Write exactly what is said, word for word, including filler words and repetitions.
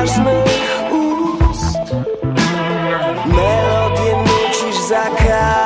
zmywasz z mych ust. Melodię nucisz za każdym